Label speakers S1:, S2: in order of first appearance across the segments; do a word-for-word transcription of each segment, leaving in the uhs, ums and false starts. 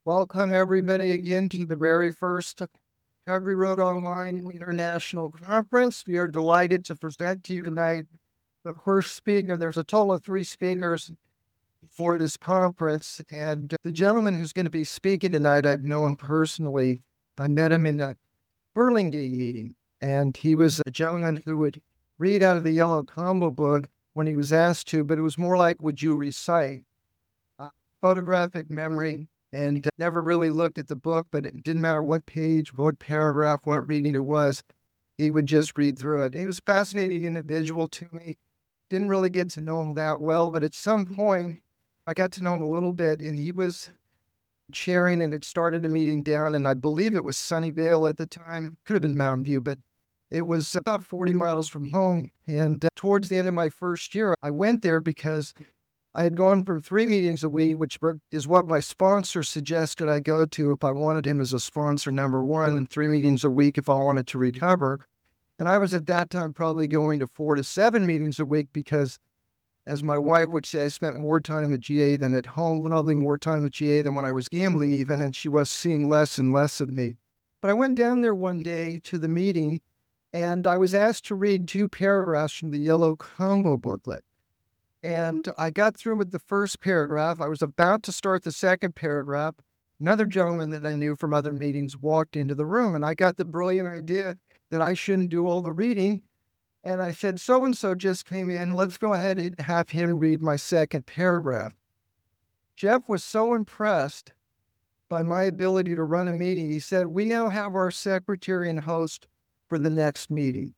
S1: Welcome everybody again to the very first Recovery Road Online International Conference. We are delighted to present to you tonight the first speaker. There's a total of three speakers for this conference, and the gentleman who's going to be speaking tonight, I've known personally. I met him in a Burlingame meeting, and he was a gentleman who would read out of the Yellow Combo book when he was asked to, but it was more like, would you recite? Uh, photographic memory, and never really looked at the book, but it didn't matter what page, what paragraph, what reading it was. He would just read through it. He was a fascinating individual to me. Didn't really get to know him that well, but at some point, I got to know him a little bit, and he was chairing, and it started a meeting down, and I believe it was Sunnyvale at the time. Could have been Mountain View, but it was about forty miles from home. And uh, towards the end of my first year, I went there because I had gone from three meetings a week, which is what my sponsor suggested I go to if I wanted him as a sponsor, number one, and three meetings a week if I wanted to recover. And I was at that time probably going to four to seven meetings a week because, as my wife would say, I spent more time at G A than at home, probably more time at G A than when I was gambling even, and she was seeing less and less of me. But I went down there one day to the meeting, and I was asked to read two paragraphs from the Yellow Combo booklet. And I got through with the first paragraph. I was about to start the second paragraph. Another gentleman that I knew from other meetings walked into the room, and I got the brilliant idea that I shouldn't do all the reading. And I said, so-and-so just came in. Let's go ahead and have him read my second paragraph. Jeff was so impressed by my ability to run a meeting. He said, we now have our secretary and host for the next meeting.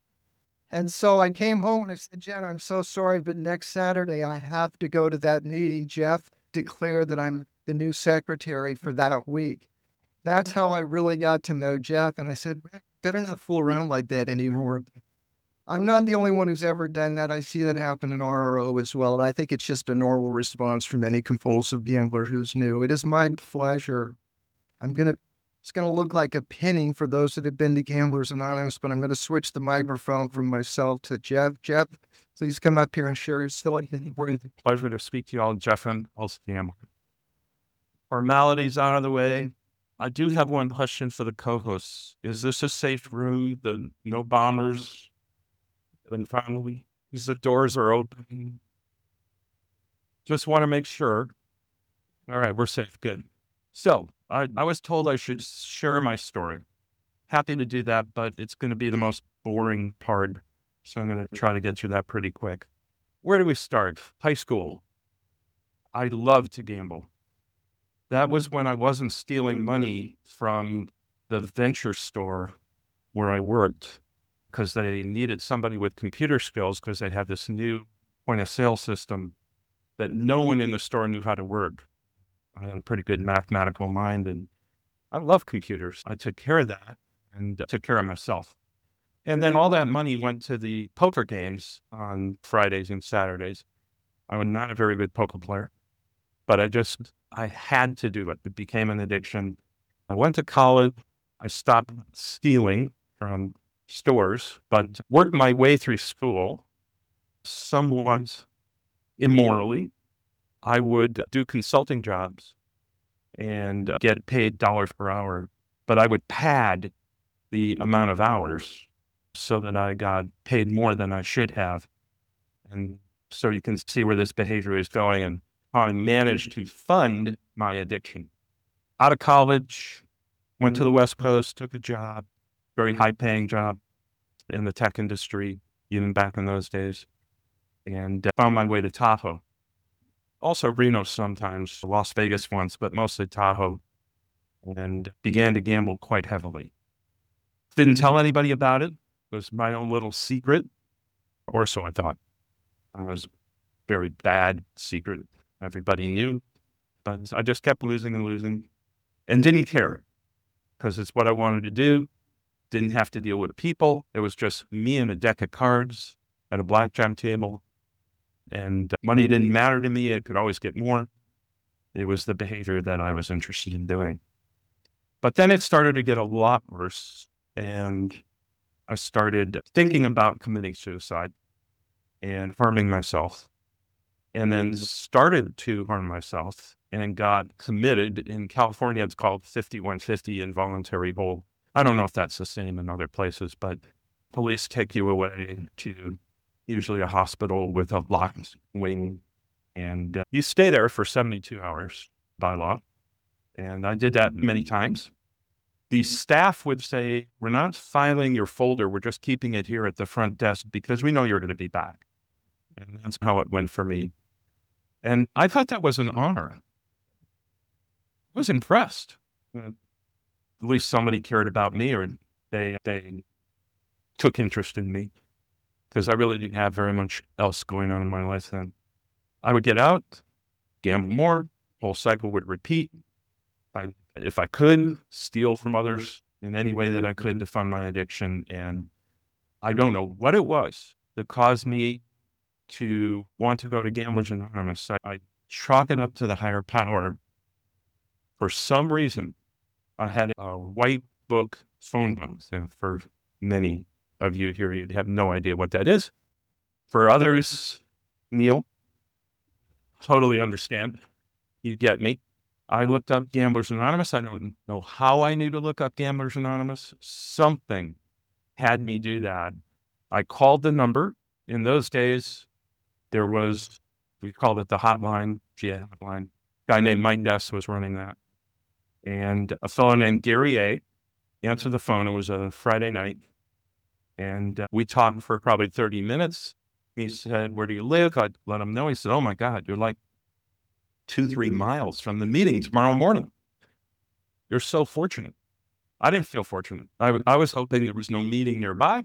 S1: And so I came home and I said, Jen, I'm so sorry, but next Saturday I have to go to that meeting. Jeff declared that I'm the new secretary for that week. That's how I really got to know Jeff. And I said, better not fool around like that anymore. I'm not the only one who's ever done that. I see that happen in R R O as well. And I think it's just a normal response from any compulsive gambler who's new. It is my pleasure. I'm going to It's going to look like a pinning for those that have been to Gamblers Anonymous, but I'm going to switch the microphone from myself to Jeff. Jeff, please come up here and share your story.
S2: Pleasure to speak to you all, Jeff and also Gambler. Formalities out of the way. I do have one question for the co-hosts. Is this a safe room? The no bombers? And finally, the doors are open. Just want to make sure. All right, we're safe. Good. So I, I was told I should share my story. Happy to do that, but it's going to be the most boring part. So I'm going to try to get through that pretty quick. Where do we start? High school. I loved to gamble. That was when I wasn't stealing money from the venture store where I worked because they needed somebody with computer skills because they had this new point of sale system that no one in the store knew how to work. I had a pretty good mathematical mind, and I love computers. I took care of that and took care of myself. And then all that money went to the poker games on Fridays and Saturdays. I was not a very good poker player, but I just, I had to do it. It became an addiction. I went to college. I stopped stealing from stores, but worked my way through school somewhat immorally. I would do consulting jobs and get paid dollars per hour, but I would pad the amount of hours so that I got paid more than I should have. And so you can see where this behavior is going and how I managed to fund my addiction. Out of college, went to the West Coast, took a job, very high paying job in the tech industry, even back in those days, and found my way to Tahoe. Also Reno sometimes, Las Vegas once, but mostly Tahoe, and began to gamble quite heavily. Didn't tell anybody about it. It was my own little secret, or so I thought. It was a very bad secret. Everybody knew, but I just kept losing and losing and didn't care because it's what I wanted to do. Didn't have to deal with people. It was just me and a deck of cards at a blackjack table. And money didn't matter to me. It could always get more. It was the behavior that I was interested in doing. But then it started to get a lot worse. And I started thinking about committing suicide and harming myself. And then started to harm myself and got committed. In California, it's called fifty-one fifty involuntary hold. I don't know if that's the same in other places, but police take you away to usually a hospital with a locked wing, and uh, you stay there for seventy-two hours by law. And I did that many times. The staff would say, we're not filing your folder, we're just keeping it here at the front desk because we know you're going to be back. And that's how it went for me. And I thought that was an honor. I was impressed. Uh, at least somebody cared about me, or they they took interest in me, because I really didn't have very much else going on in my life then. I would get out, gamble more, whole cycle would repeat. I, if I could, steal from others in any way that I could to fund my addiction. And I don't know what it was that caused me to want to go to Gamblers Anonymous. I, I chalk it up to the higher power. For some reason, I had a white book phone book. And for many of you here, you'd have no idea what that is. For others, Neil, totally understand. You get me. I looked up Gamblers Anonymous. I don't know how I knew to look up Gamblers Anonymous. Something had me do that. I called the number. In those days, there was, we called it the hotline, G A hotline. A guy named Mike Ness was running that. And a fellow named Gary A. answered the phone. It was a Friday night. And uh, we talked for probably thirty minutes. He said, where do you live? I let him know. He said, oh my God, you're like two, three miles from the meeting tomorrow morning. You're so fortunate. I didn't feel fortunate. I, w- I was hoping there was no meeting nearby.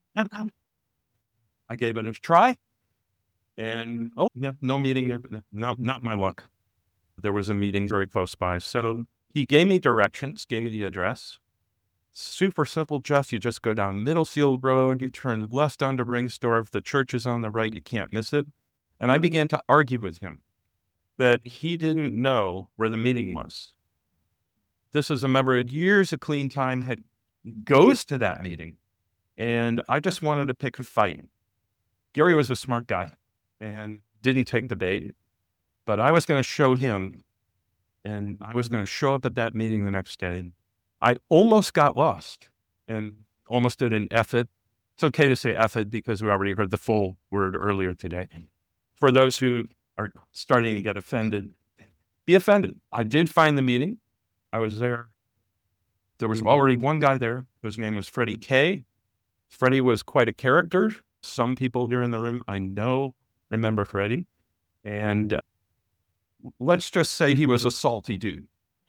S2: I gave it a try. And, oh, yeah, no meeting. There. No, not my luck. There was a meeting very close by. So he gave me directions, gave me the address. Super simple, Jeff. You just go down Middlefield Road. You turn left onto Ringsdorf. The church is on the right. You can't miss it. And I began to argue with him that he didn't know where the meeting was. This is a member of years of clean time, had goes to that meeting. And I just wanted to pick a fight. Gary was a smart guy and didn't take the bait, but I was going to show him, and I was going to show up at that meeting the next day. I almost got lost and almost did an F it. It's okay to say F it because we already heard the full word earlier today. For those who are starting to get offended, be offended. I did find the meeting. I was there. There was already one guy there whose name was Freddie K. Freddie was quite a character. Some people here in the room I know remember Freddie. And uh, let's just say he was a salty dude.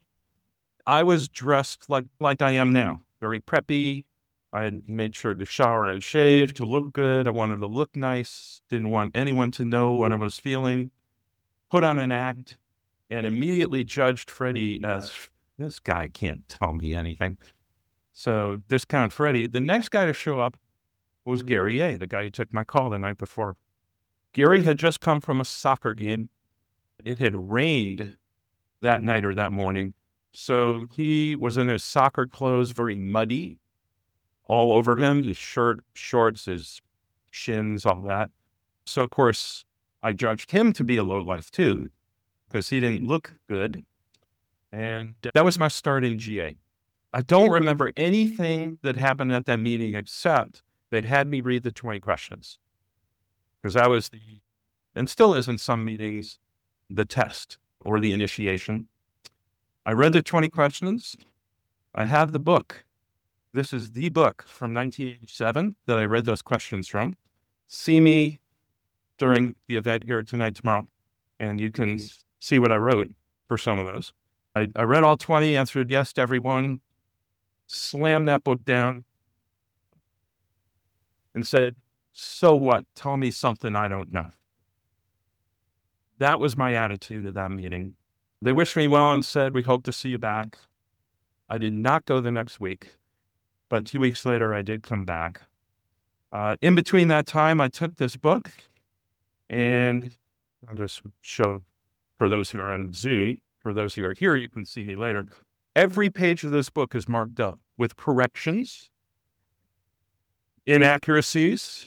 S2: I was dressed like, like I am now, very preppy. I had made sure to shower and shave to look good. I wanted to look nice. Didn't want anyone to know what I was feeling. Put on an act and immediately judged Freddie as, this guy can't tell me anything. So discount Freddie. The next guy to show up was Gary A., the guy who took my call the night before. Gary had just come from a soccer game. It had rained that night or that morning. So he was in his soccer clothes, very muddy, all over him, his shirt, shorts, his shins, all that. So, of course, I judged him to be a lowlife too, because he didn't look good. And that was my start in G A. I don't remember anything that happened at that meeting except they'd had me read the twenty questions. Because that was the, and still is in some meetings, the test or the initiation. I read the twenty questions. I have the book. This is the book from nineteen eighty-seven that I read those questions from. See me during the event here tonight, tomorrow, and you can see what I wrote for some of those. I, I read all twenty, answered yes to every one, slammed that book down, and said, so what? Tell me something I don't know. That was my attitude at that meeting. They wished me well and said, we hope to see you back. I did not go the next week, but two weeks later, I did come back. Uh, in between that time, I took this book, and I'll just show for those who are on Zoom, for those who are here, you can see me later. Every page of this book is marked up with corrections, inaccuracies.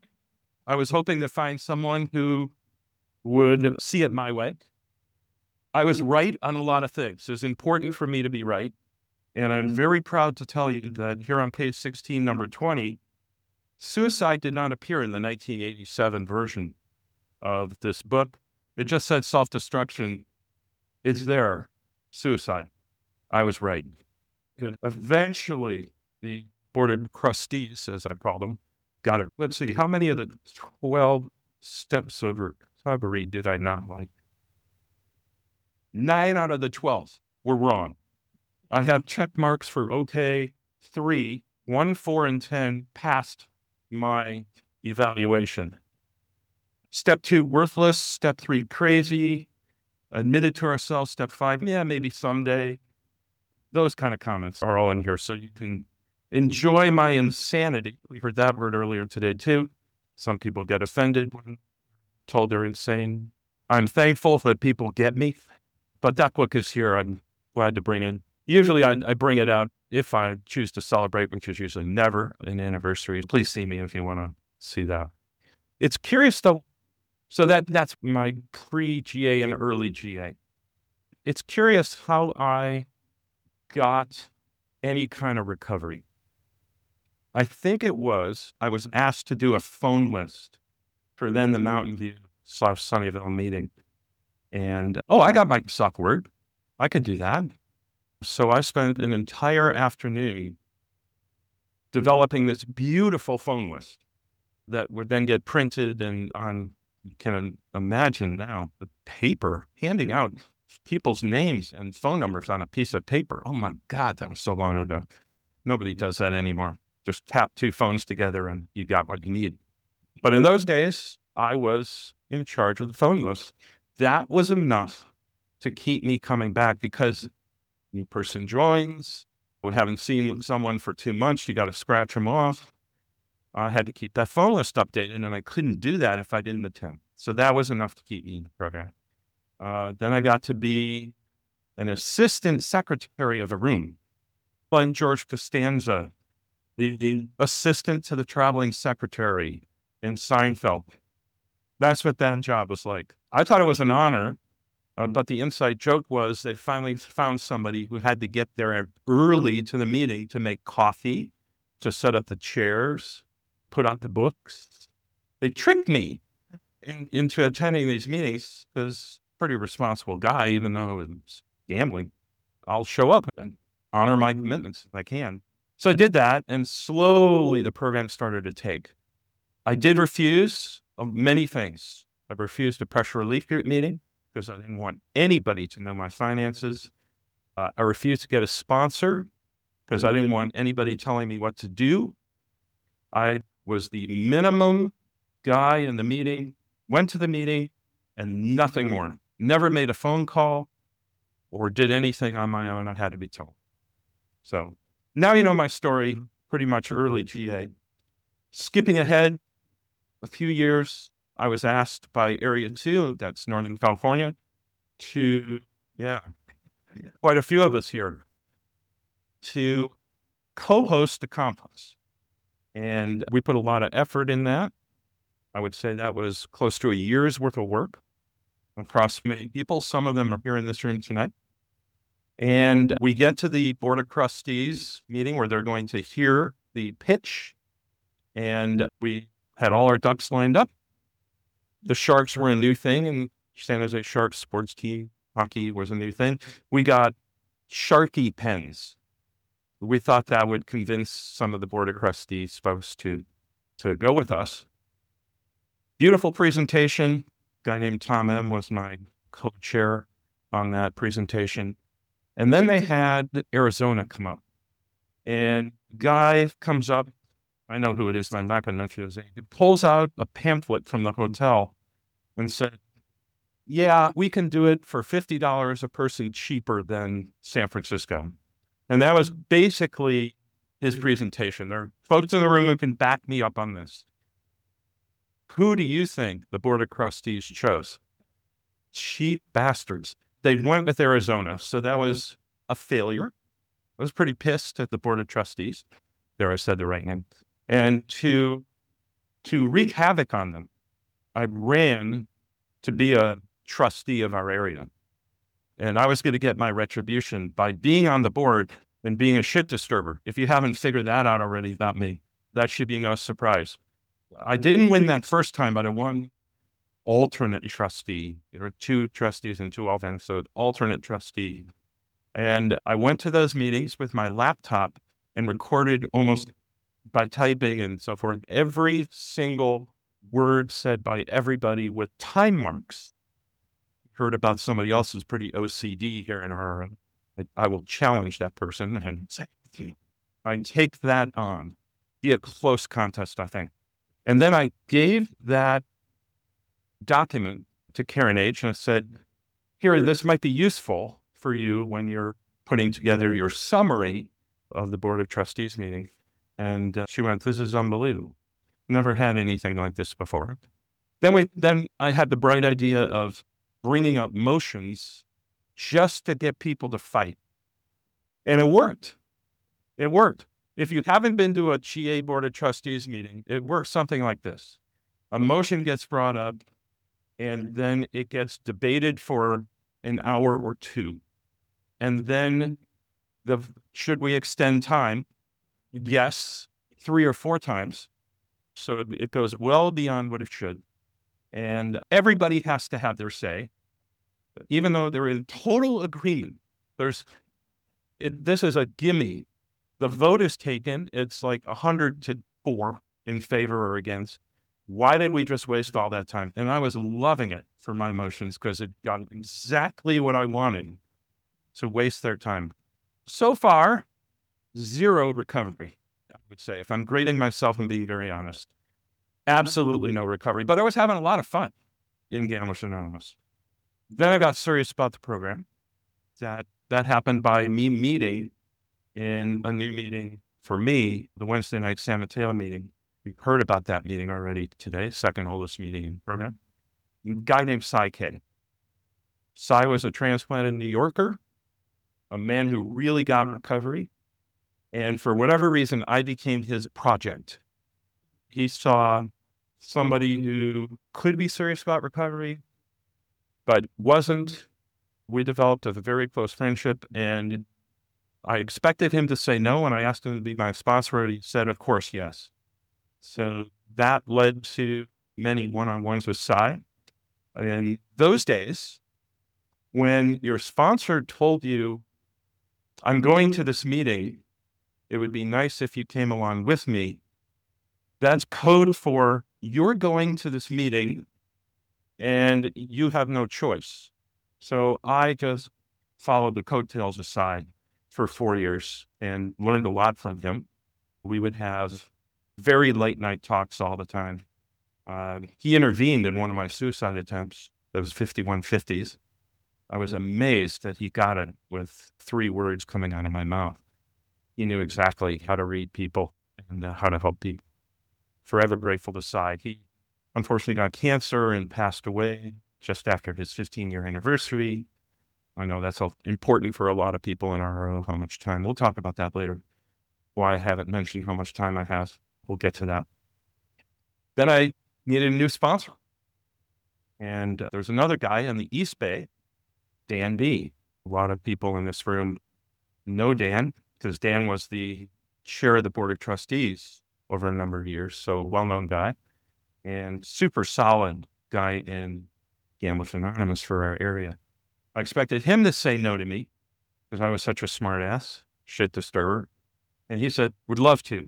S2: I was hoping to find someone who would see it my way I was right on a lot of things. It's important for me to be right. And I'm very proud to tell you that here on page sixteen, number twenty, suicide did not appear in the nineteen eighty-seven version of this book. It just said self-destruction. It's there. Suicide. I was right. And eventually, the Board of Trustees, as I call them, got it. Let's see, how many of the twelve steps of recovery did I not like? Nine out of the twelve were wrong. I have check marks for okay, three, one, four, and ten passed my evaluation. Step two, worthless. Step three, crazy. Admitted to ourselves. Step five, yeah, maybe someday. Those kind of comments are all in here, so you can enjoy my insanity. We heard that word earlier today, too. Some people get offended when told they're insane. I'm thankful that people get me, but that book is here. I'm glad to bring it. Usually I, I bring it out if I choose to celebrate, which is usually never an anniversary. Please see me if you want to see that. It's curious, though. So that that's my pre-G A and early G A. It's curious how I got any kind of recovery. I think it was, I was asked to do a phone list for then the Mountain View slash Sunnyvale meeting. And, oh, I got my software. I could do that. So I spent an entire afternoon developing this beautiful phone list that would then get printed and on, you can imagine now, the paper, handing out people's names and phone numbers on a piece of paper. Oh my God, that was so long ago. Nobody does that anymore. Just tap two phones together and you got what you need. But in those days, I was in charge of the phone list. That was enough to keep me coming back because new person joins. We haven't seen someone for two months. You got to scratch them off. I had to keep that phone list updated, and I couldn't do that if I didn't attend. So that was enough to keep me in the program. Uh, then I got to be an assistant secretary of a room. And George Costanza, the, the assistant to the traveling secretary in Seinfeld. That's what that job was like. I thought it was an honor, uh, but the inside joke was they finally found somebody who had to get there early to the meeting to make coffee, to set up the chairs, put out the books. They tricked me in, into attending these meetings because pretty responsible guy, even though it was gambling. I'll show up and honor my commitments if I can. So I did that, and slowly the program started to take. I did refuse of many things. I refused a pressure relief meeting because I didn't want anybody to know my finances. Uh, I refused to get a sponsor because I didn't want anybody telling me what to do. I was the minimum guy in the meeting, went to the meeting, and nothing more. Never made a phone call or did anything on my own. I had to be told. So now you know my story, pretty much early G A. Skipping ahead a few years, I was asked by Area two, that's Northern California, to, yeah, quite a few of us here, to co-host the Compass. And we put a lot of effort in that. I would say that was close to a year's worth of work across many people. Some of them are here in this room tonight. And we get to the Board of Trustees meeting where they're going to hear the pitch. And we had all our ducks lined up. The Sharks were a new thing, and San Jose Sharks sports team hockey was a new thing. We got Sharky pens. We thought that would convince some of the Board of Trustees folks to, to go with us. Beautiful presentation. A guy named Tom M. was my co-chair on that presentation. And then they had Arizona come up. And guy comes up, I know who it is, I'm not going to mention his name. He pulls out a pamphlet from the hotel and said, yeah, we can do it for fifty dollars a person cheaper than San Francisco. And that was basically his presentation. There are folks in the room who can back me up on this. Who do you think the Board of Trustees chose? Cheap bastards. They went with Arizona, so that was a failure. I was pretty pissed at the Board of Trustees. There, I said the right name. And to, to wreak havoc on them, I ran to be a trustee of our area. And I was going to get my retribution by being on the board and being a shit disturber. If you haven't figured that out already about me, that should be no surprise. I didn't win that first time, but I won alternate trustee. There were two trustees and two alternates, so alternate trustee. And I went to those meetings with my laptop and recorded almost by typing and so forth, every single word said by everybody with time marks. Heard about somebody else who's pretty O C D here in our, I, I will challenge that person and say, I take that on. Be a close contest, I think. And then I gave that document to Karen H. and I said, here, this might be useful for you when you're putting together your summary of the Board of Trustees meeting. And uh, she went, this is unbelievable. Never had anything like this before. Then we, then I had the bright idea of bringing up motions just to get people to fight. And it worked. It worked. If you haven't been to a G A Board of Trustees meeting, it works something like this. A motion gets brought up and then it gets debated for an hour or two. And then the, should we extend time? Yes, three or four times. So it, it goes well beyond what it should. And everybody has to have their say, even though they're in total agreement. There's, it, this is a gimme. The vote is taken. It's like a hundred to four in favor or against. Why did we just waste all that time? And I was loving it for my motions because it got exactly what I wanted to waste their time. So far, zero recovery, I would say, if I'm grading myself and being very honest. Absolutely no recovery, but I was having a lot of fun in Gamblers Anonymous. Then I got serious about the program. That that happened by me meeting in a new meeting for me, the Wednesday night San Mateo meeting. We've heard about that meeting already today, second oldest meeting in the program. A guy named Cy K. Cy was a transplanted New Yorker, a man who really got recovery. And for whatever reason, I became his project. He saw somebody who could be serious about recovery, but wasn't. We developed a very close friendship, and I expected him to say no, and I asked him to be my sponsor, and he said, of course, yes. So that led to many one-on-ones with Cy. And those days, when your sponsor told you, I'm going to this meeting, it would be nice if you came along with me. That's code for you're going to this meeting and you have no choice. So I just followed the coattails of Cy for four years and learned a lot from him. We would have very late night talks all the time. Uh, he intervened in one of my suicide attempts. That was fifty-one fifties. I was amazed that he got it with three words coming out of my mouth. He knew exactly how to read people and uh, how to help people. Forever grateful to Cy. He unfortunately got cancer and passed away just after his fifteen-year anniversary. I know that's important for a lot of people in our row, how much time. We'll talk about that later. Why I haven't mentioned how much time I have. We'll get to that. Then I needed a new sponsor. And uh, there's another guy in the East Bay, Dan B. A lot of people in this room know Dan because Dan was the chair of the Board of Trustees over a number of years. So well-known guy and super solid guy in Gamblers Anonymous for our area. I expected him to say no to me because I was such a smart ass, shit disturber. And he said, would love to.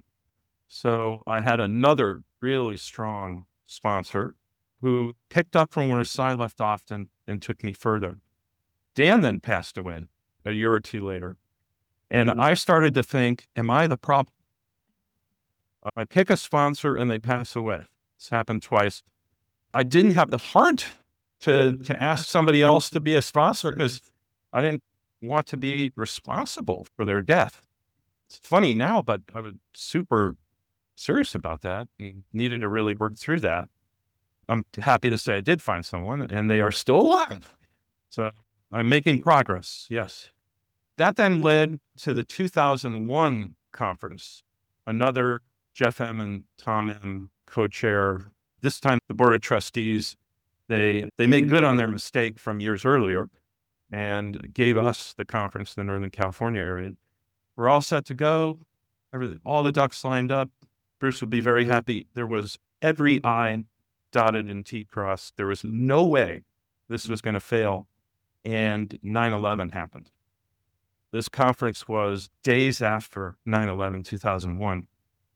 S2: So I had another really strong sponsor who picked up from where Cy left off and, and took me further. Dan then passed away a year or two later. And I started to think, am I the problem? I pick a sponsor and they pass away. It's happened twice. I didn't have the heart to, to ask somebody else to be a sponsor because I didn't want to be responsible for their death. It's funny now, but I was super serious about that and needed to really work through that. I'm happy to say I did find someone and they are still alive. So I'm making progress. Yes. That then led to the two thousand one conference, another Jeff M. and Tom M. co-chair. This time the Board of Trustees, they, they made good on their mistake from years earlier. and gave us the conference in the Northern California area. We're all set to go. Everything, all the ducks lined up. Bruce would be very happy. There was every I dotted and T crossed. There was no way this was going to fail. And nine eleven happened. This conference was days after nine eleven, two thousand one.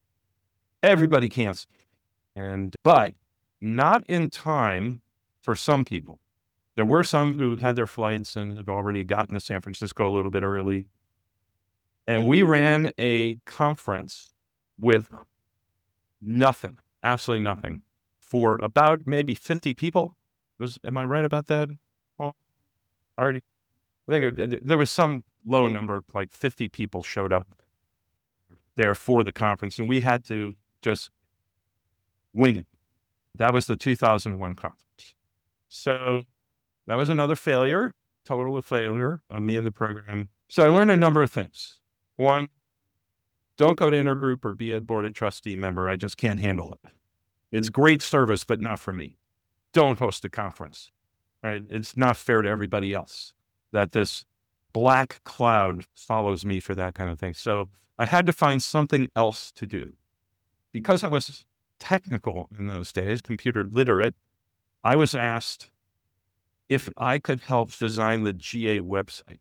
S2: Everybody canceled. And, but not in time for some people. There were some who had their flights and had already gotten to San Francisco a little bit early. And we ran a conference with nothing, absolutely nothing, for about maybe fifty people. Was, am I right about that? Well, already, I think it, there was some low number, like fifty people showed up there for the conference, and we had to just wing it. That was the two thousand one conference. So that was another failure, total failure on me and the program. So I learned a number of things. One, don't go to intergroup or be a board of trustee member. I just can't handle it. It's great service, but not for me. Don't host a conference. Right? It's not fair to everybody else that this black cloud follows me for that kind of thing. So I had to find something else to do. Because I was technical in those days, computer literate, I was asked if I could help design the G A website.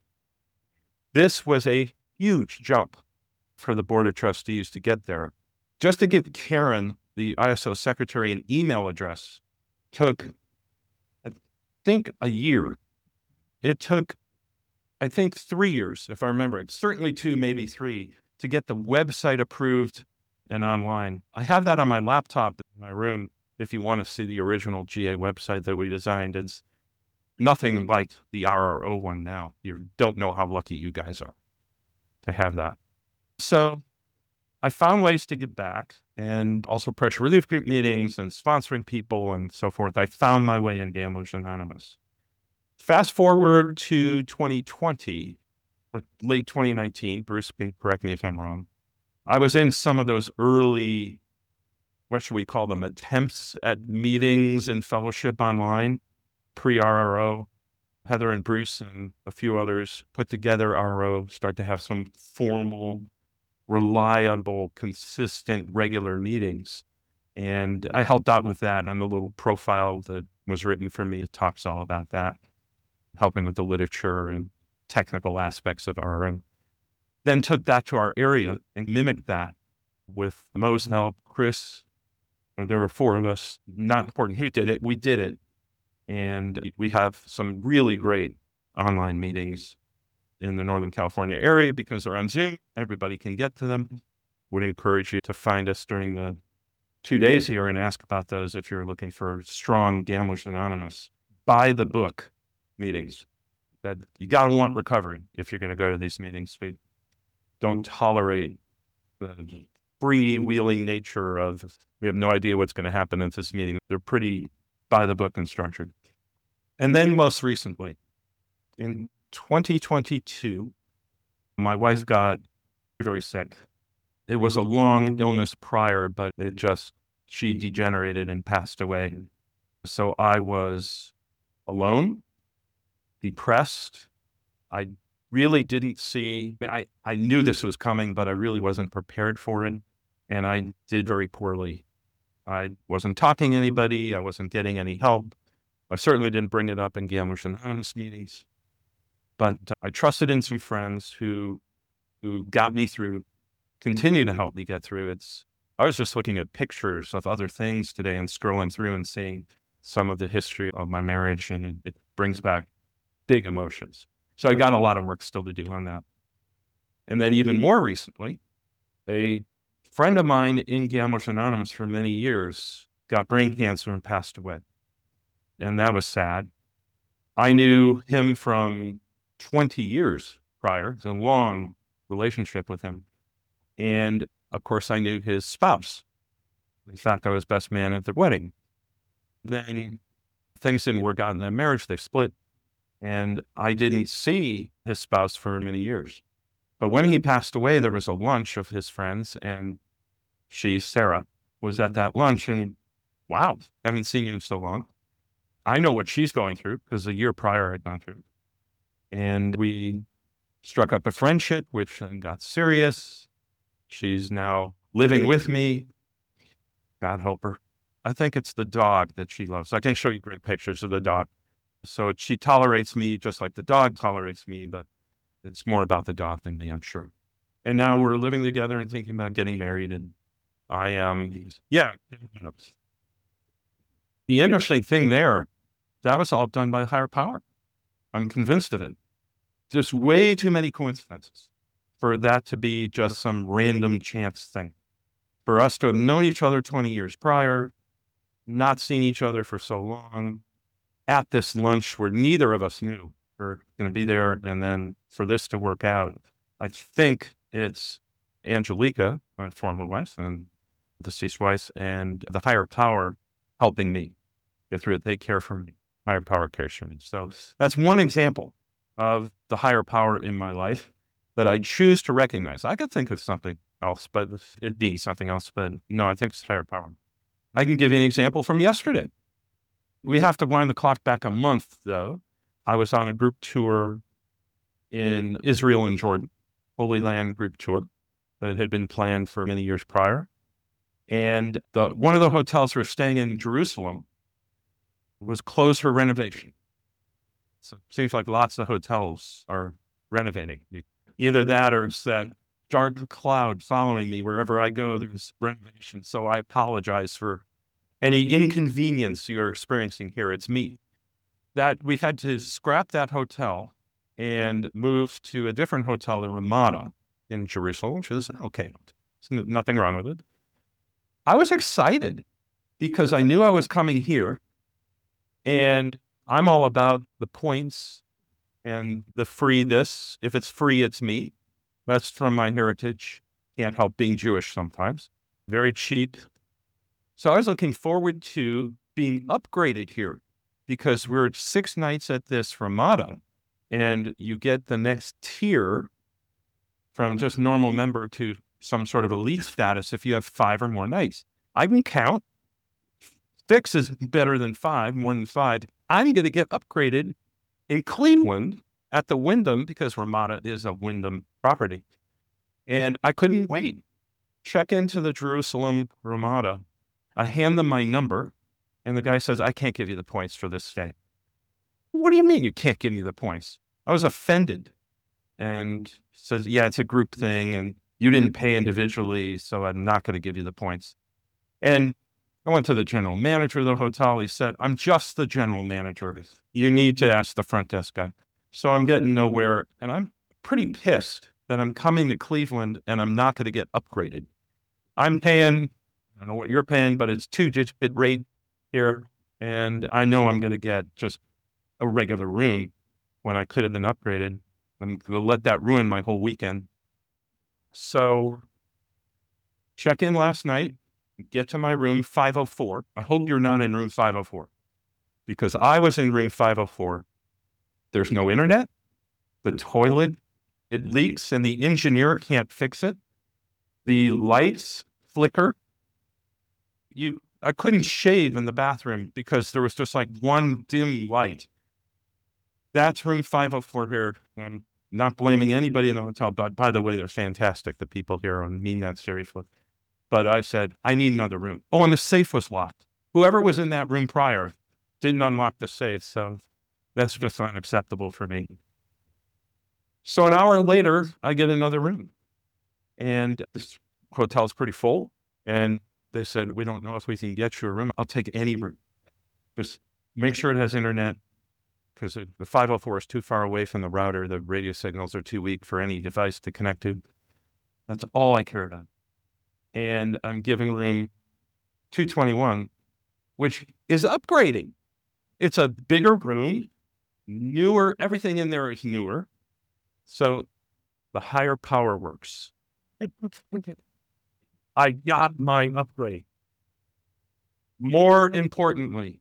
S2: This was a huge jump for the board of trustees to get there. Just to give Karen, the I S O secretary, an email address took, I think, a year. It took, I think, three years, if I remember it, certainly two, maybe three, to get the website approved and online. I have that on my laptop in my room. If you want to see the original G A website that we designed, it's nothing like the R R O one now. You don't know how lucky you guys are to have that. So I found ways to get back, and also pressure relief group meetings and sponsoring people and so forth. I found my way in Gamblers Anonymous. Fast forward to twenty twenty, late twenty nineteen, Bruce, correct me if I'm wrong. I was in some of those early, what should we call them, attempts at meetings and fellowship online, pre-R R O. Heather and Bruce and a few others put together R R O, start to have some formal, reliable, consistent, regular meetings. And I helped out with that on the little profile that was written for me. It talks all about that, helping with the literature and technical aspects of R R O. Then took that to our area and mimicked that with Mo's help, Chris. There were four of us, not important who did it, we did it. And we have some really great online meetings in the Northern California area because they're on Zoom. Everybody can get to them. Would encourage you to find us during the two days here and ask about those if you're looking for strong Gamblers Anonymous. Buy the book meetings. That you gotta want recovery if you're going to go to these meetings. We don't tolerate the freewheeling nature of we have no idea what's going to happen in this meeting. They're pretty by the book and structured. And then most recently, in twenty twenty-two, my wife got very sick. It was a long illness prior, but it just, she degenerated and passed away. So I was alone, depressed. I really didn't see, I, I knew this was coming, but I really wasn't prepared for it. And I did very poorly. I wasn't talking to anybody. I wasn't getting any help. I certainly didn't bring it up in Gamblers Anonymous meetings. But I trusted in some friends who who got me through, continue to help me get through. It's, I was just looking at pictures of other things today and scrolling through and seeing some of the history of my marriage, and it, it brings back big emotions. So I got a lot of work still to do on that. And then even more recently, a friend of mine in Gamblers Anonymous for many years got brain cancer and passed away. And that was sad. I knew him from twenty years prior. It's a long relationship with him. And of course, I knew his spouse. In fact, I was best man at the wedding. Then things didn't work out in their marriage. They split. And I didn't see his spouse for many years. But when he passed away, there was a lunch of his friends, and she, Sarah, was at that lunch. And wow, haven't seen you in so long. I know what she's going through because a year prior I'd gone through. And we struck up a friendship, which then got serious. She's now living with me. God help her. I think it's the dog that she loves. I can show you great pictures of the dog. So she tolerates me just like the dog tolerates me, but it's more about the dog than me, I'm sure. And now we're living together and thinking about getting married. And I am, um, yeah. The interesting thing there, that was all done by higher power. I'm convinced of it. Just way too many coincidences for that to be just some random chance thing. For us to have known each other twenty years prior, not seen each other for so long, at this lunch where neither of us knew we're going to be there, and then for this to work out, I think it's Angelica, my former wife, and deceased wife, and the higher power helping me get through it. They care for me. Higher power cares for me. So that's one example of the higher power in my life that I choose to recognize. I could think of something else, but it'd be something else. But no, I think it's higher power. I can give you an example from yesterday. We have to wind the clock back a month, though. I was on a group tour in Israel and Jordan, Holy Land group tour that had been planned for many years prior. And the, one of the hotels we were staying in Jerusalem was closed for renovation. So it seems like lots of hotels are renovating. Either that or it's that dark cloud following me wherever I go, there's renovation. So I apologize for any inconvenience you're experiencing here. It's me. That we had to scrap that hotel and move to a different hotel in Ramada in Jerusalem, which is okay. There's nothing wrong with it. I was excited because I knew I was coming here, and I'm all about the points and the free this. If it's free, it's me. That's from my heritage. Can't help being Jewish sometimes. Very cheap. So I was looking forward to being upgraded here because we're six nights at this Ramada, and you get the next tier from just normal member to some sort of elite status if you have five or more nights. I can count. Six is better than five, more than five. I'm going to get upgraded in Cleveland at the Wyndham because Ramada is a Wyndham property. And I couldn't wait. Check into the Jerusalem Ramada. I hand them my number, and the guy says, I can't give you the points for this stay. What do you mean you can't give me the points? I was offended. And says, yeah, it's a group thing, and you didn't pay individually, so I'm not going to give you the points. And I went to the general manager of the hotel. He said, I'm just the general manager. You need to ask the front desk guy. So I'm getting nowhere, and I'm pretty pissed that I'm coming to Cleveland and I'm not going to get upgraded. I'm paying, I don't know what you're paying, but it's two-digit rate here, and I know I'm going to get just a regular room when I could have been upgraded. I'm going to let that ruin my whole weekend. So check in last night, get to my room five oh four. I hope you're not in room five oh four because I was in room five oh four. There's no internet. The toilet, it leaks and the engineer can't fix it. The lights flicker. You, I couldn't shave in the bathroom because there was just like one dim light. That's room five oh four here. I'm not blaming anybody in the hotel, but by the way, they're fantastic. The people here on mean that seriously. But I said, I need another room. Oh, and the safe was locked. Whoever was in that room prior didn't unlock the safe. So that's just unacceptable for me. So an hour later, I get another room. And this hotel's pretty full. And they said, we don't know if we can get you a room. I'll take any room. Just make sure it has internet. Because the five oh four is too far away from the router. The radio signals are too weak for any device to connect to. That's all I care about. And I'm giving room two twenty-one, which is upgrading. It's a bigger room, newer. Everything in there is newer. So the higher power works. I got my upgrade. More importantly,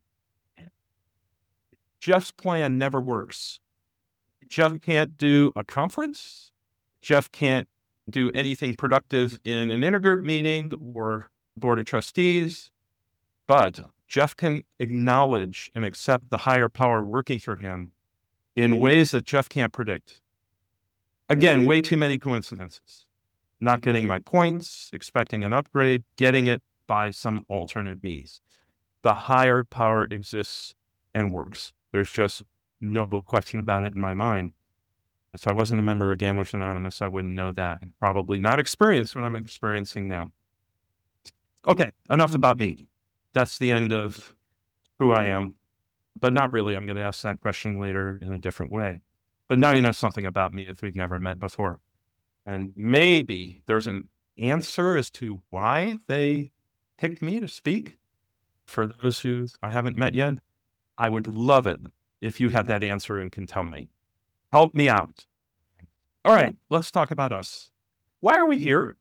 S2: Jeff's plan never works. Jeff can't do a conference. Jeff can't do anything productive in an intergroup meeting or board of trustees. But Jeff can acknowledge and accept the higher power working for him in ways that Jeff can't predict. Again, way too many coincidences. Not getting my points, expecting an upgrade, getting it by some alternate means. The higher power exists and works. There's just no question about it in my mind. If I wasn't a member of Gamblers Anonymous, I wouldn't know that, and probably not experience what I'm experiencing now. Okay, enough about me. That's the end of who I am, but not really. I'm going to ask that question later in a different way. But now you know something about me if we've never met before. And maybe there's an answer as to why they picked me to speak. For those who I haven't met yet, I would love it if you have that answer and can tell me. Help me out. All right, let's talk about us. Why are we here?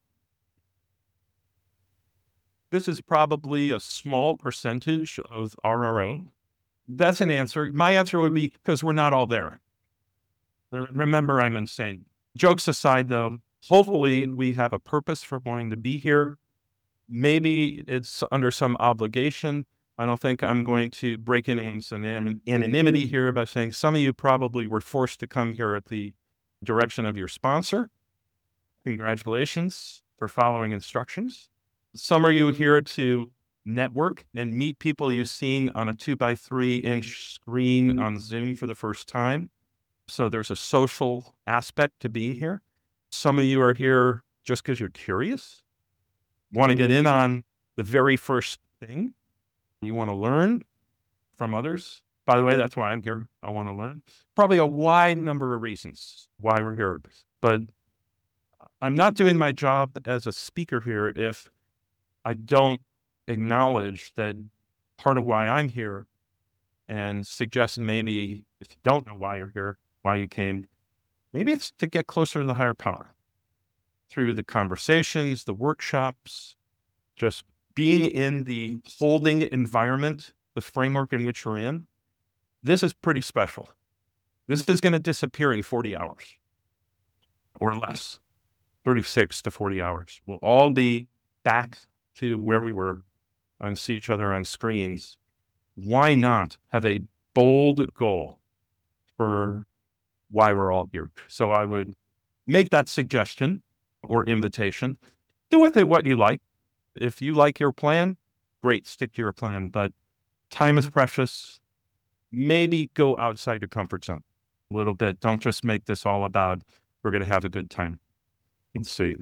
S2: This is probably a small percentage of R R O. That's an answer. My answer would be because we're not all there. Remember, I'm insane. Jokes aside, though, hopefully we have a purpose for wanting to be here. Maybe it's under some obligation. I don't think I'm going to break in some anonymity here by saying some of you probably were forced to come here at the direction of your sponsor. Congratulations for following instructions. Some of you here to network and meet people you've seen on a two by three inch screen on Zoom for the first time. So there's a social aspect to being here. Some of you are here just because you're curious, want to get in on the very first thing. You want to learn from others. By the way, that's why I'm here. I want to learn. Probably a wide number of reasons why we're here. But I'm not doing my job as a speaker here if I don't acknowledge that part of why I'm here and suggest maybe if you don't know why you're here, why you came, maybe it's to get closer to the higher power through the conversations, the workshops, just being in the holding environment, the framework in which we're in. This is pretty special. This is going to disappear in forty hours or less, thirty-six to forty hours. We'll all be back to where we were and see each other on screens. Why not have a bold goal for why we're all here? So I would make that suggestion or invitation. Do with it what you like. If you like your plan, great, stick to your plan. But time is precious. Maybe go outside your comfort zone a little bit. Don't just make this all about we're going to have a good time. Let's see.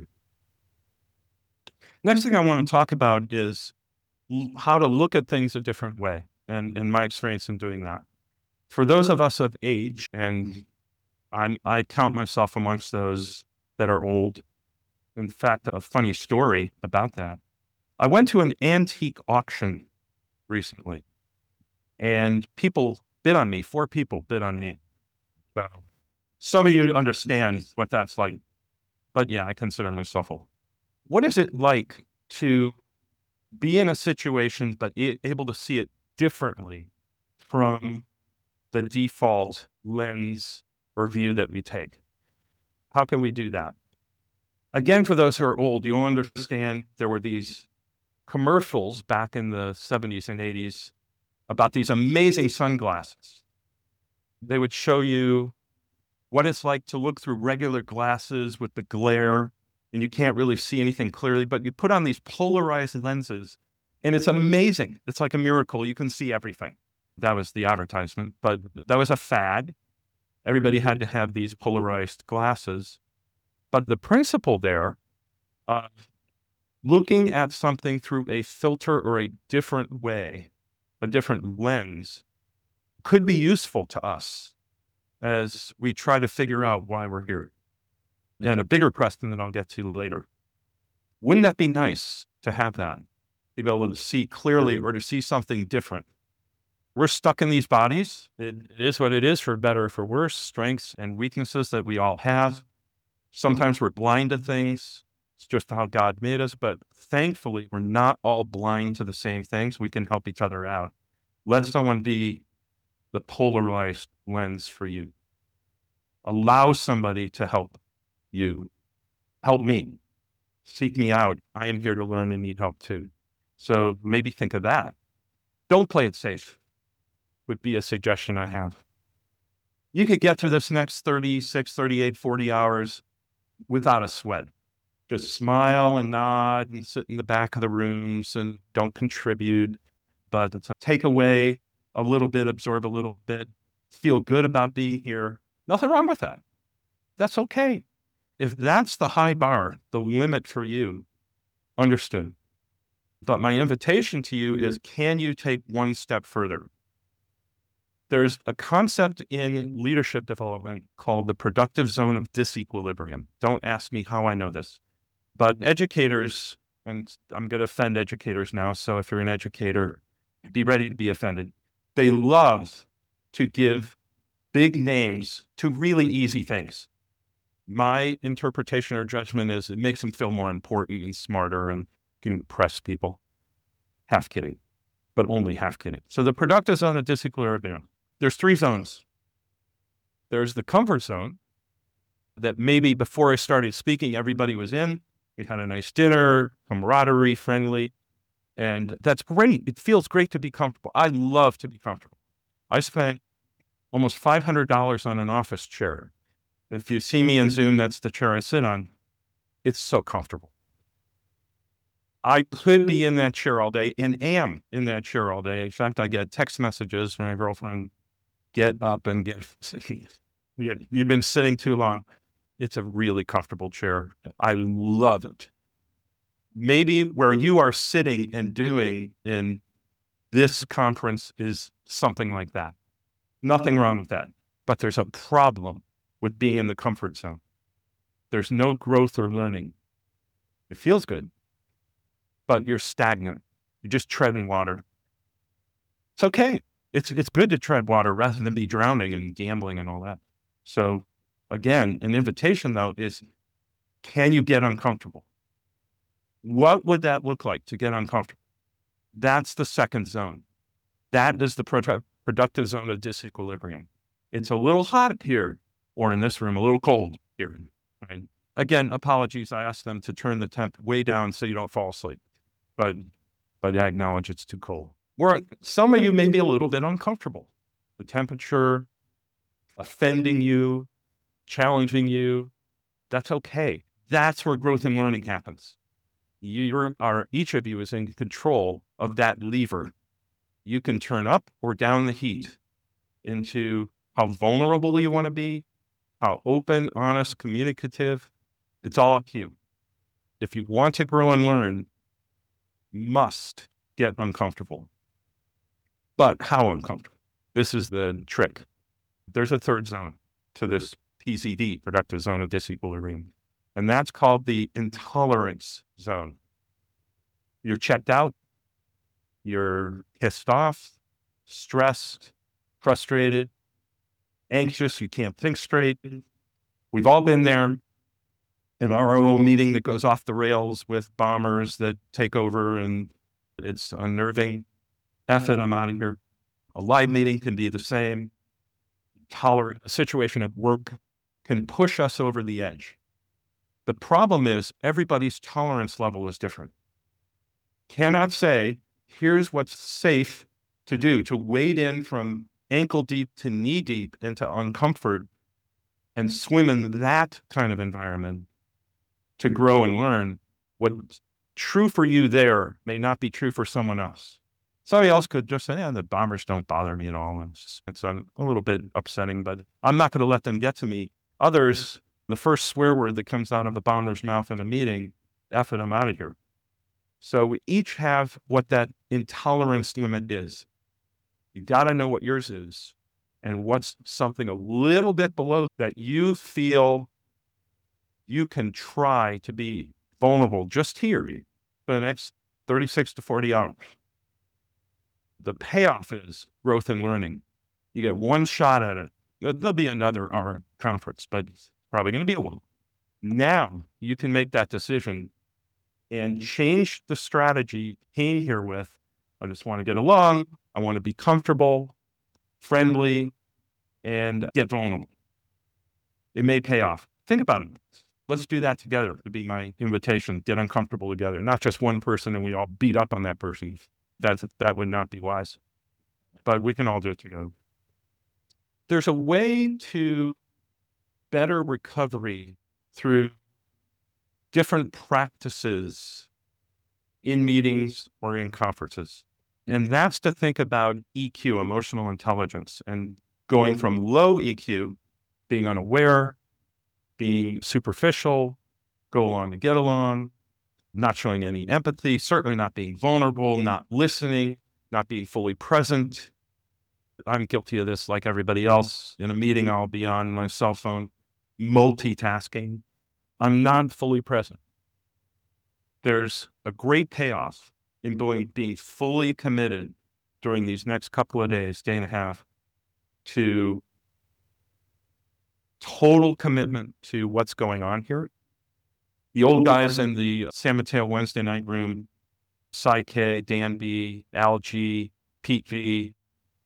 S2: Next thing I want to talk about is how to look at things a different way, and, and my experience in doing that. For those of us of age, and I'm, I count myself amongst those that are old. In fact, a funny story about that. I went to an antique auction recently, and people bid on me. Four people bid on me. So some of you understand what that's like, but yeah, I consider myself old. What is it like to be in a situation, but able to see it differently from the default lens or view that we take? How can we do that? Again, for those who are old, you'll understand there were these commercials back in the seventies and eighties about these amazing sunglasses. They would show you what it's like to look through regular glasses with the glare, and you can't really see anything clearly, but you put on these polarized lenses, and it's amazing. It's like a miracle. You can see everything. That was the advertisement, but that was a fad. Everybody had to have these polarized glasses. But the principle there, uh, looking at something through a filter or a different way, a different lens, could be useful to us as we try to figure out why we're here. And a bigger question that I'll get to later. Wouldn't that be nice to have that? To be able to see clearly or to see something different. We're stuck in these bodies. It, it is what it is, for better or for worse, strengths and weaknesses that we all have. Sometimes we're blind to things. It's just how God made us. But thankfully, we're not all blind to the same things. We can help each other out. Let someone be the polarized lens for you. Allow somebody to help you. Help me. Seek me out. I am here to learn and need help too. So maybe think of that. Don't play it safe, would be a suggestion I have. You could get through this next thirty-six, thirty-eight, forty hours without a sweat. Just smile and nod and sit in the back of the rooms and don't contribute, but take away a little bit, absorb a little bit, feel good about being here. Nothing wrong with that. That's okay. If that's the high bar, the limit for you, understood. But my invitation to you is, can you take one step further? There's a concept in leadership development called the productive zone of disequilibrium. Don't ask me how I know this, but educators, and I'm going to offend educators now, so if you're an educator, be ready to be offended. They love to give big names to really easy things. My interpretation or judgment is it makes them feel more important and smarter and can impress people. Half kidding, but only half kidding. So the productive zone of disequilibrium, there's three zones. There's the comfort zone that maybe before I started speaking, everybody was in. We had a nice dinner, camaraderie, friendly, and that's great. It feels great to be comfortable. I love to be comfortable. I spent almost five hundred dollars on an office chair. If you see me in Zoom, that's the chair I sit on. It's so comfortable. I could be in that chair all day and am in that chair all day. In fact, I get text messages from my girlfriend, get up and get, you've been sitting too long. It's a really comfortable chair. I love it. Maybe where you are sitting and doing in this conference is something like that. Nothing wrong with that. But there's a problem with being in the comfort zone. There's no growth or learning. It feels good, but you're stagnant. You're just treading water. It's okay. It's it's good to tread water rather than be drowning and gambling and all that. So again, an invitation though is, can you get uncomfortable? What would that look like to get uncomfortable? That's the second zone. That is the pro- productive zone of disequilibrium. It's a little hot here, or in this room, a little cold here. Right? Again, apologies. I asked them to turn the temp way down so you don't fall asleep. But but I acknowledge it's too cold. Where some of you may be a little bit uncomfortable. The temperature, offending you, challenging you, that's okay. That's where growth and learning happens. You are, each of you is in control of that lever. You can turn up or down the heat into how vulnerable you want to be, how open, honest, communicative. It's all up to you. If you want to grow and learn, you must get uncomfortable. But how uncomfortable? This is the trick. There's a third zone to this P Z D, productive zone of disequilibrium, and that's called the intolerance zone. You're checked out, you're pissed off, stressed, frustrated, anxious, you can't think straight. We've all been there. In our own meeting that goes off the rails with bombers that take over and it's unnerving. F it, I'm out of here. A live meeting can be the same. Tolerate a situation at work can push us over the edge. The problem is everybody's tolerance level is different. Cannot say, here's what's safe to do, to wade in from ankle deep to knee deep into uncomfort and swim in that kind of environment to grow and learn. What's true for you there may not be true for someone else. Somebody else could just say, yeah, the bombers don't bother me at all. It's, it's a, a little bit upsetting, but I'm not going to let them get to me. Others, the first swear word that comes out of the bomber's mouth in a meeting, F it, I'm out of here. So we each have what that intolerance limit is. You got to know what yours is and what's something a little bit below that you feel you can try to be vulnerable just here for the next thirty-six to forty hours. The payoff is growth and learning. You get one shot at it. There'll be another hour conference, but it's probably going to be a one. Now you can make that decision and change the strategy you came here with. I just want to get along. I want to be comfortable, friendly, and get vulnerable. It may pay off. Think about it. Let's do that together. To be my invitation. Get uncomfortable together. Not just one person and we all beat up on that person. That's, that would not be wise. But we can all do it together. there's a way to better recovery through different practices in meetings or in conferences. And that's to think about E Q, emotional intelligence, and going from low E Q, being unaware, being superficial, go along to get along, not showing any empathy, certainly not being vulnerable, not listening, not being fully present. I'm guilty of this like everybody else. In a meeting, I'll be on my cell phone, multitasking. I'm not fully present. There's a great payoff in going, being fully committed during these next couple of days, day and a half, to total commitment to what's going on here. The old guys in the San Mateo Wednesday night room, Cy K, Dan B, Al G, Pete V,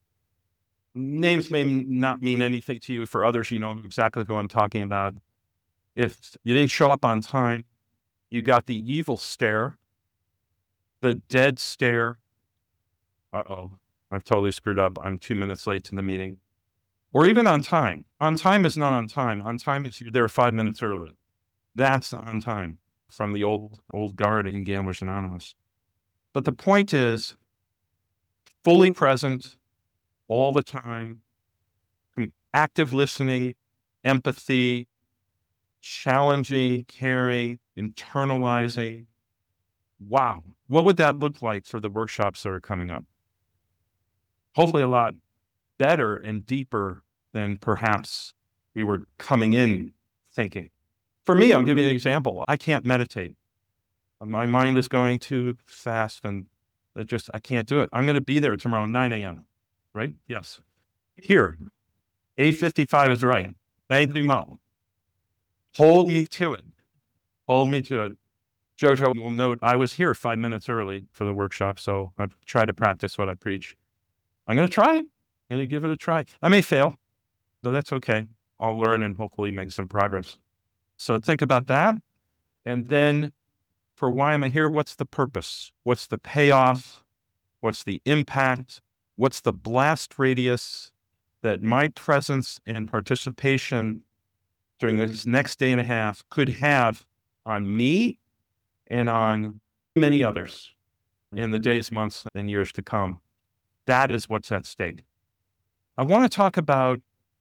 S2: names may not mean anything to you. For others, you know exactly who I'm talking about. If you didn't show up on time, you got the evil stare, the dead stare. Uh-oh, I've totally screwed up. I'm two minutes late to the meeting. Or even on time. On time is not on time. On time is you're there five minutes early. That's on time from the old old guard in Gamblers Anonymous. But the point is, fully present all the time, active listening, empathy, challenging, caring, internalizing. Wow. What would that look like for the workshops that are coming up? Hopefully a lot better and deeper than perhaps we were coming in thinking. For me, I'll give you an example. I can't meditate. My mind is going too fast and it just, I can't do it. I'm going to be there tomorrow, nine a.m., right? Yes. Here, eight fifty-five is right. Thank you, Mom. Hold me to it. Hold me to it. Jojo will note I was here five minutes early for the workshop, so I try to practice what I preach. I'm going to try it. I'm going to give it a try. I may fail, but that's okay. I'll learn and hopefully make some progress. So think about that. And then for why am I here? What's the purpose? What's the payoff? What's the impact? What's the blast radius that my presence and participation during this next day and a half could have on me and on many others in the days, months, and years to come? That is what's at stake. I want to talk about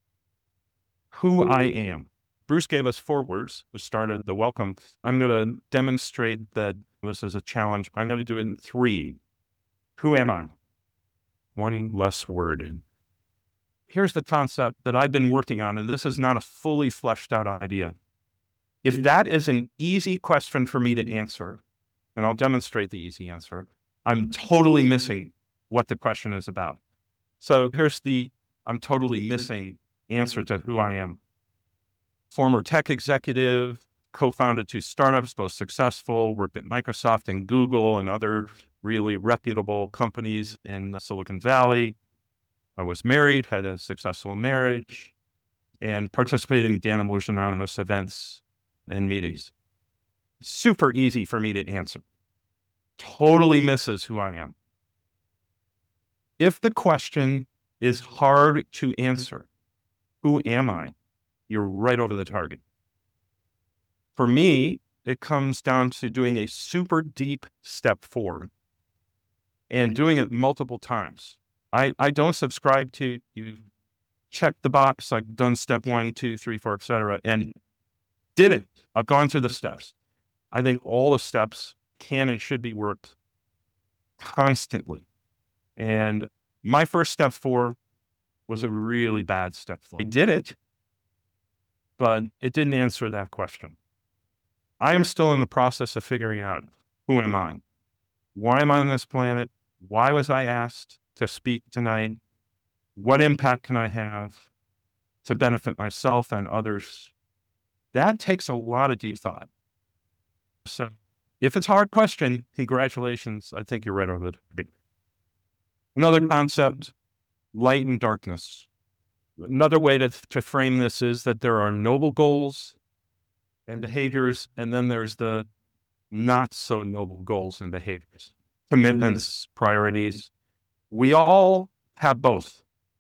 S2: who I am. Bruce gave us four words, which started the welcome. I'm going to demonstrate that this is a challenge. I'm going to do it in three. Who am I? One less word. Here's the concept that I've been working on, and this is not a fully fleshed out idea. If that is an easy question for me to answer, and I'll demonstrate the easy answer, I'm totally missing what the question is about. So here's the I'm totally missing answer to who I am. Former tech executive, co-founded two startups, both successful, worked at Microsoft and Google and other really reputable companies in Silicon Valley. I was married, had a successful marriage, and participated in Gamblers Anonymous events and meetings. Super easy for me to answer. Totally misses who I am. If the question is hard to answer, who am I? You're right over the target. For me, it comes down to doing a super deep step forward and doing it multiple times. I, I don't subscribe to you check the box, I've done step one, two, three, four, et cetera, and did it. I've gone through the steps. I think all the steps can and should be worked constantly. And my first step four was a really bad step four. I did it, but it didn't answer that question. I am still in the process of figuring out who am I? Why am I on this planet? Why was I asked to speak tonight? What impact can I have to benefit myself and others? That takes a lot of deep thought. So if it's a hard question, congratulations. I think you're right on it. Another concept, light and darkness. Another way to, to frame this is that there are noble goals and behaviors, and then there's the not so noble goals and behaviors, commitments, priorities. We all have both.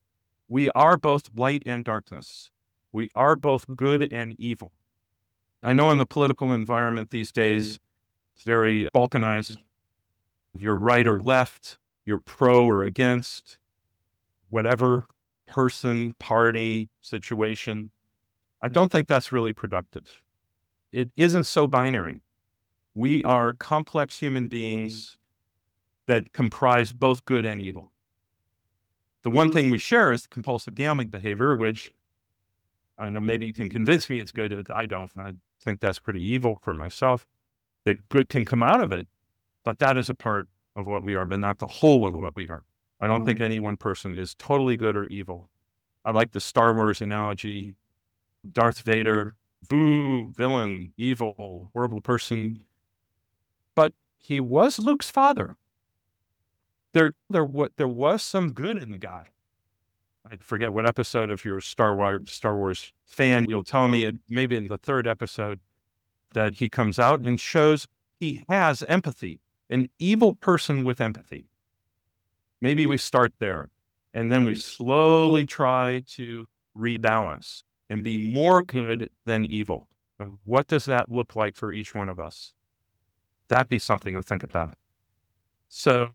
S2: We are both light and darkness. We are both good and evil. I know in the political environment these days, it's very balkanized. You're right or left, you're pro or against, whatever person, party, situation. I don't think that's really productive. It isn't so binary. We are complex human beings that comprise both good and evil. The one thing we share is compulsive gambling behavior, which I know maybe you can convince me it's good. I don't. I think that's pretty evil for myself. That good can come out of it, but that is a part of what we are, but not the whole of what we are. I don't think any one person is totally good or evil. I like the Star Wars analogy. Darth Vader, boo, villain, evil, horrible person. But he was Luke's father. There, there, what, there was some good in the guy. I forget what episode. If you're a Star Wars, Star Wars fan, you'll tell me it, maybe in the third episode that he comes out and shows he has empathy, an evil person with empathy. Maybe we start there, and then we slowly try to rebalance and be more good than evil. What does that look like for each one of us? That'd be something to think about. So,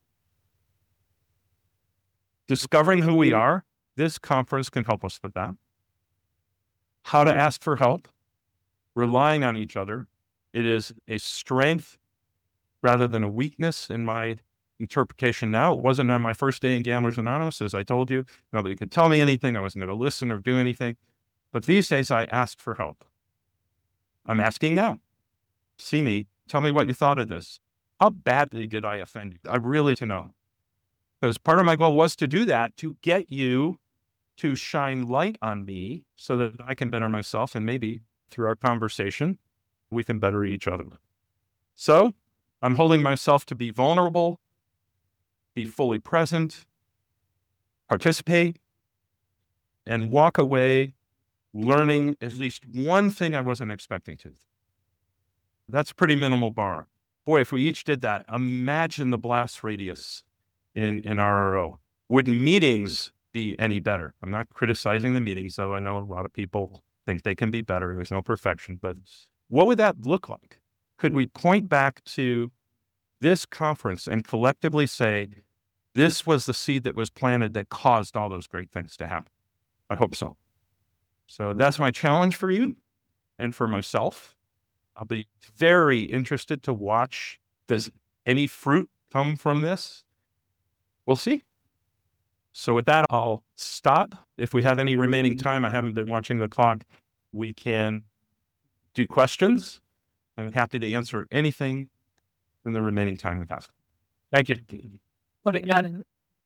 S2: discovering who we are, this conference can help us with that. How to ask for help, relying on each other. It is a strength rather than a weakness in my interpretation now. It wasn't on my first day in Gamblers Anonymous, as I told you. Nobody could tell me anything. I wasn't going to listen or do anything. But these days I ask for help. I'm asking now. See me. Tell me what you thought of this. How badly did I offend you? I really to know. Because part of my goal was to do that, to get you to shine light on me so that I can better myself, and maybe through our conversation, we can better each other. So I'm holding myself to be vulnerable, be fully present, participate, and walk away learning at least one thing I wasn't expecting to. That's a pretty minimal bar. Boy, if we each did that, imagine the blast radius in, in R R O. Would meetings be any better? I'm not criticizing the meetings, though I know a lot of people think they can be better. There's no perfection, but what would that look like? Could we point back to this conference and collectively say, this was the seed that was planted that caused all those great things to happen? I hope so. So that's my challenge for you and for myself. I'll be very interested to watch. Does any fruit come from this? We'll see. So with that, I'll stop. If we have any remaining time, I haven't been watching the clock, we can do questions. I'm happy to answer anything in the remaining time we have. Thank you.
S3: But again,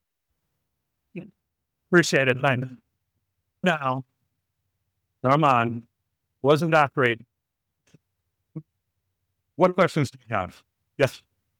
S3: appreciate it. Thank you. Now,
S2: Come on. Wasn't that great? What questions do you have? Yes.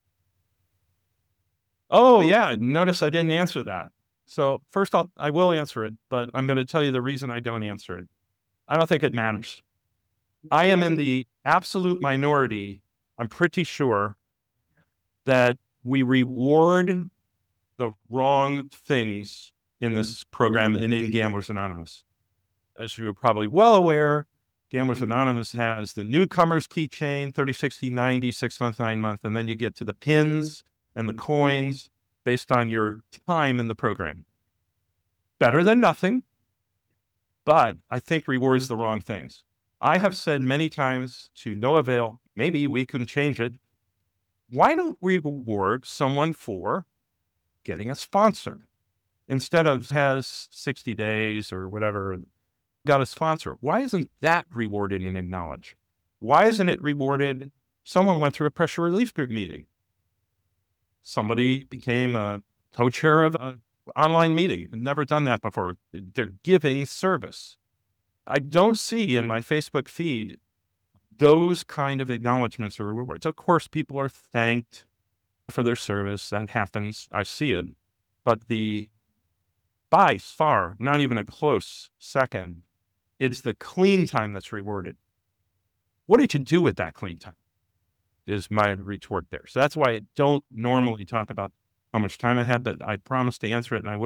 S2: Oh, yeah. Notice I didn't answer that. So first, I'll, I will answer it, but I'm going to tell you the reason I don't answer it. I don't think it matters. I am in the absolute minority. I'm pretty sure that we reward the wrong things in this program and in Gamblers Anonymous. As you're probably well aware, Gamblers Anonymous has the newcomers keychain, thirty, sixty, ninety, six month, nine month, and then you get to the pins and the coins based on your time in the program. Better than nothing, but I think rewards the wrong things. I have said many times to no avail, maybe we can change it. Why don't we reward someone for getting a sponsor instead of has sixty days or whatever, got a sponsor? Why isn't that rewarded and acknowledged? Why isn't it rewarded? Someone went through a pressure relief group meeting. Somebody became a co-chair of an online meeting. I've never done that before. They're giving service. I don't see in my Facebook feed those kind of acknowledgments or rewards. Of course, people are thanked for their service. That happens. I see it. But the, by far, not even a close second, it's the clean time that's rewarded. What did you do with that clean time? Is my retort there. So that's why I don't normally talk about how much time I had, but I promise to answer it, and I will.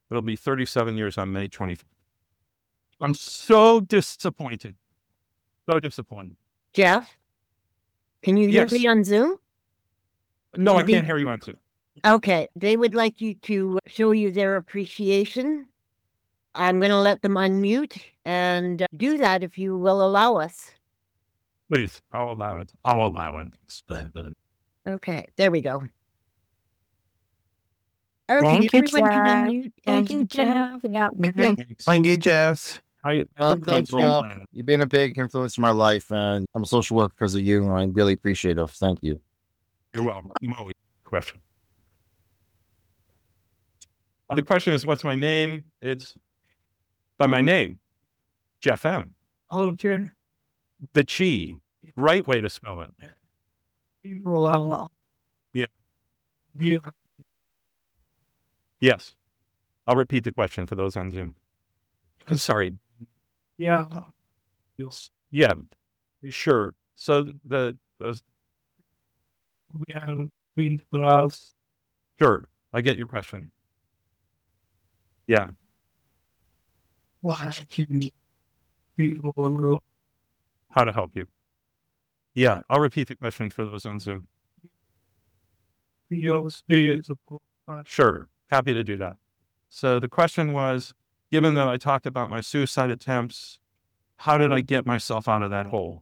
S2: It'll be thirty-seven years on May twenty-fifth. I'm so disappointed. So disappointed.
S4: Jeff, can you hear
S2: Yes.
S4: me on Zoom?
S2: No, I
S4: Maybe-
S2: can't hear you on Zoom.
S4: Okay, they would like you to show you their appreciation. I'm going to let them unmute and uh, do that if you will allow us.
S2: Please, I'll allow it. I'll allow it. Splendid.
S4: Okay, there we go.
S3: Thank
S4: Okay,
S3: you,
S4: everyone can
S3: Jeff.
S4: unmute.
S3: Thank
S4: and-
S3: you, Jeff. Yeah.
S5: Thank you, Jeff.
S2: I,
S5: Um, thanks, Jeff. You've been a big influence in my life, and I'm a social worker because of you, and I really appreciate it. Thank you.
S2: You're welcome. Molly, question. The question is, what's my name? It's by my name, Jeff M.
S3: Hello, Jen.
S2: The Chi, right way to spell it.
S3: Yeah.
S2: Yeah.
S3: Yeah.
S2: Yes. I'll repeat the question for those on Zoom. I'm sorry.
S3: Yeah.
S2: Yeah, sure. So the, the
S3: We have been class.
S2: sure, I get your question. Yeah.
S3: Why can people
S2: How to help you? Yeah, I'll repeat the question for those on Zoom.
S3: feel states of
S2: Sure, happy to do that. So the question was, given that I talked about my suicide attempts, how did I get myself out of that hole?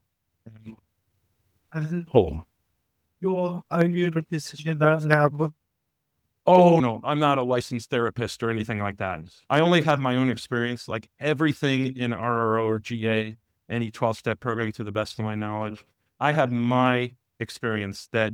S3: and
S2: Hole.
S3: your idea of decision that now
S2: Oh, no, I'm not a licensed therapist or anything like that. I only have my own experience, like everything in R R O or G A, any twelve-step program to the best of my knowledge. I have my experience that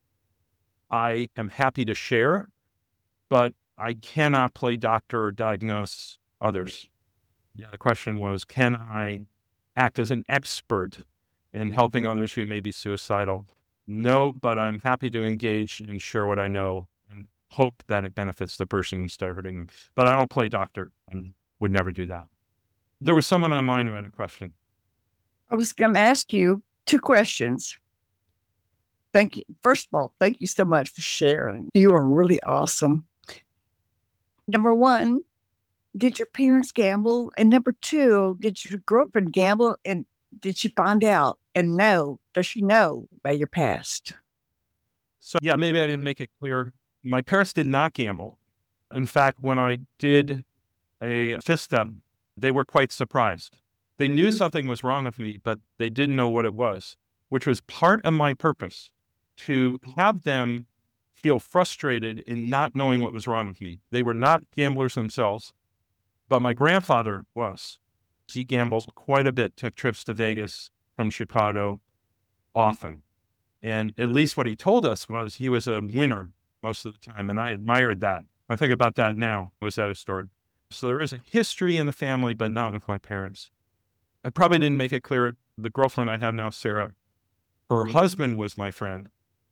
S2: I am happy to share, but I cannot play doctor or diagnose others. Yeah, the question was, can I act as an expert in helping others who may be suicidal? No, but I'm happy to engage and share what I know and hope that it benefits the person who's hurting them. But I don't play doctor and would never do that. There was someone online who had a question.
S6: I was going to ask you two questions. Thank you. First of all, thank you so much for sharing. You are really awesome. Number one, did your parents gamble? And number two, did your girlfriend gamble? And did she find out? And know, does she know by your past?
S2: So yeah, maybe I didn't make it clear. My parents did not gamble. In fact, when I did a fifth step, they were quite surprised. They knew something was wrong with me, but they didn't know what it was, which was part of my purpose, to have them feel frustrated in not knowing what was wrong with me. They were not gamblers themselves, but my grandfather was. He gambled quite a bit, took trips to Vegas from Chicago often. And at least what he told us was he was a winner most of the time, and I admired that. I think about that now. Was that a story? So there is a history in the family, but not with my parents. I probably didn't make it clear. The girlfriend I have now, Sarah, her husband was my friend.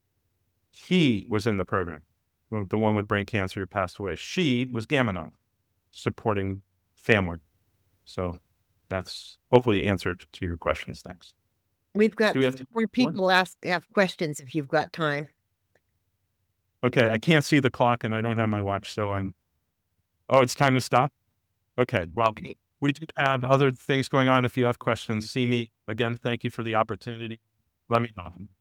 S2: He was in the program, the one with brain cancer who passed away. She was Gaminon, supporting family. So that's hopefully answered to your questions. Thanks.
S4: We've got
S2: Do we have to-
S4: more people ask have questions if you've got time.
S2: Okay, I can't see the clock and I don't have my watch, so I'm. Oh, it's time to stop? Okay, well, we do have other things going on. If you have questions, see me. Again, thank you for the opportunity. Let me know.